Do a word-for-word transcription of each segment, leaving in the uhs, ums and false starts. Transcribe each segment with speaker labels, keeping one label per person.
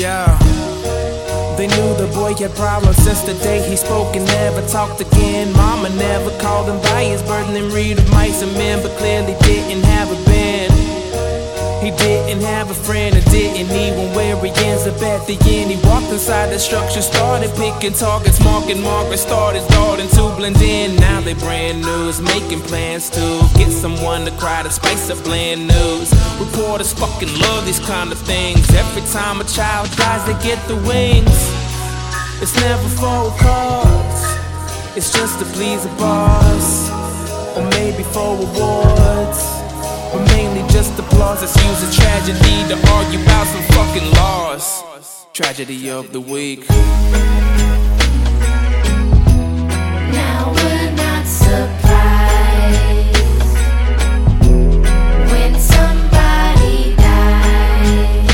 Speaker 1: Yeah. They knew the boy had problems since the day he spoke and never talked again. Mama never called him by his burden read of mice and men, but clearly didn't have a band. He didn't have a friend and didn't need one where he ends up at the end. He walked inside the structure, started picking targets, marking Margaret, started starting to blend in. Now they brand news, making plans to get someone to cry to spice up bland news. Reporters fucking love these kind of things. Every time a child dies, they get the wings. It's never for a cause, it's just to please a boss, or maybe for awards, but mainly just applause. Let's use a tragedy to argue about some fucking laws. Tragedy of the week.
Speaker 2: Now we're not surprised when somebody dies.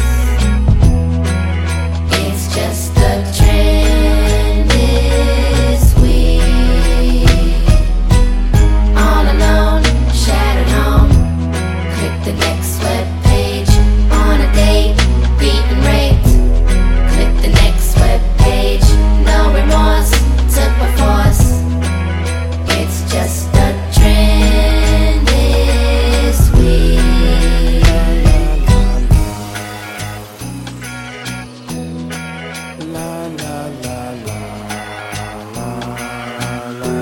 Speaker 2: It's just a trend this week. All alone, shattered home. Click the next webpage. On a date, beaten raped. Click the next webpage. No remorse, took by force. It's just a trend this week.
Speaker 1: La la la la la la.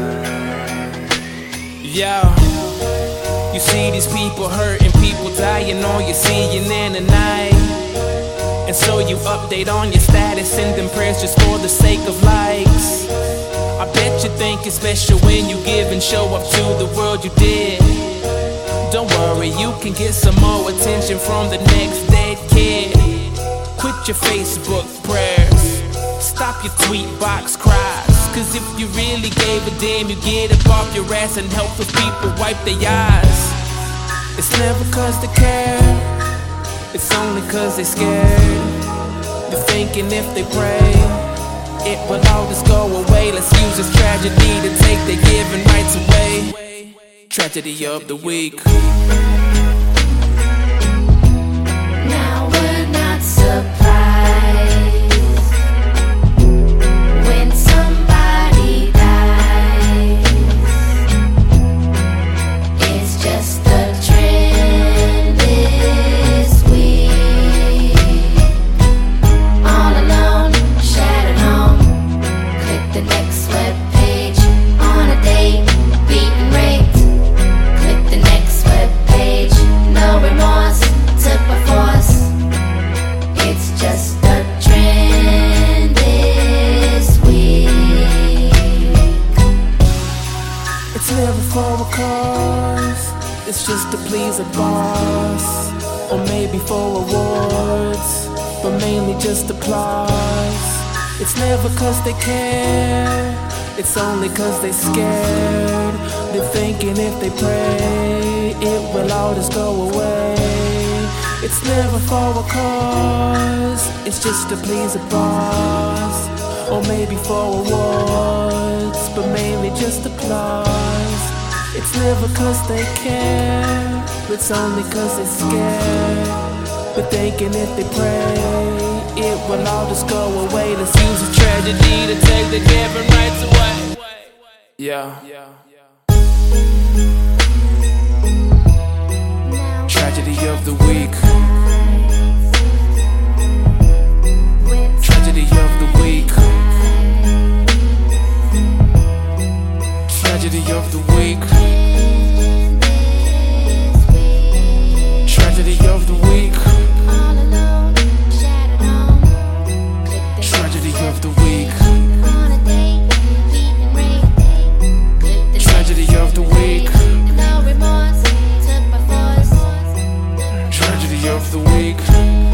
Speaker 1: Yeah. You see these people hurting, people dying, all you're seeing in the night. And so you update on your status, send them prayers just for the sake of likes. I bet you think it's special when you give and show up to the world you did. Don't worry, you can get some more attention from the next dead kid. Quit your Facebook prayers, stop your tweet box cries. Cause if you really gave a damn, you get up off your ass and help those people wipe their eyes. It's never cause they care, it's only cause they're scared. They're thinking if they pray, it will all just go away. Let's use this tragedy to take their given rights away. Tragedy of the week.
Speaker 2: Now we're not surprised when somebody dies. It's just a trend this week. All alone, shattered home. Click the next webpage. On a date, beaten raped. Click the next webpage. No remorse, took by force. It's just a trend this week.
Speaker 1: It's never for a cause, it's just to please a boss, or maybe for awards, but mainly just applause. It's never cause they care, it's only cause they scared. They're thinking if they pray, it will all just go away. It's never for a cause, it's just to please a boss, or maybe for awards, but mainly just applause. It's never cause they care, it's only cause they're scared. But thinking if they pray, it will all just go away. Let's use a tragedy to take the given rights away. Yeah. Tragedy of the week. Tragedy of the week. Tragedy of the week. Tragedy of the week.
Speaker 2: All alone, shattered home. Click the
Speaker 1: Tragedy of the week.
Speaker 2: on a date, beaten raped. Click the
Speaker 1: Tragedy of the week.
Speaker 2: no remorse, took by force.
Speaker 1: Tragedy of the week.